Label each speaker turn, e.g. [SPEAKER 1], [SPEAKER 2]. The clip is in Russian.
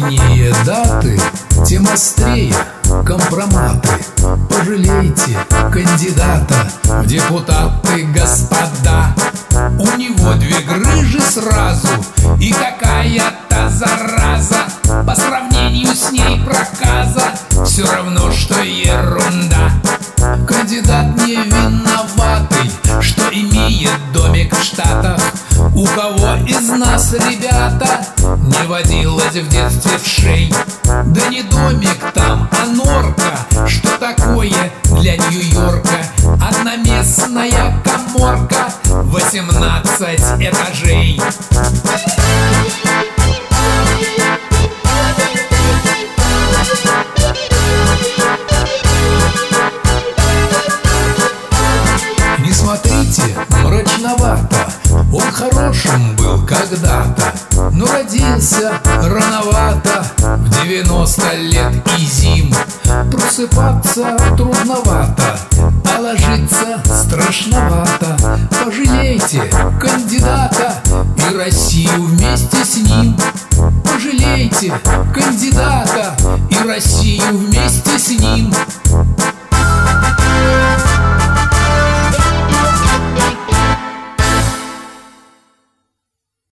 [SPEAKER 1] ранние даты, тем острее компроматы. Пожалейте кандидата в депутаты, господа. У него две грыжи сразу и какая-то зараза. По сравнению с ней проказа все равно, что ерунда. Кандидат не виноватый, что имеет домик в Штатах. У кого из нас, ребята, не водилось в детстве вшей? Да не домик там, а норка. Что такое для Нью-Йорка? Одноместная каморка, 18 этажей. Не смотрите мрачновато, он хорошим был когда-то, но родился рановато, в 90 лет и зим. Просыпаться трудновато, а ложиться страшновато. Пожалейте кандидата и Россию вместе с ним. Пожалейте кандидата и Россию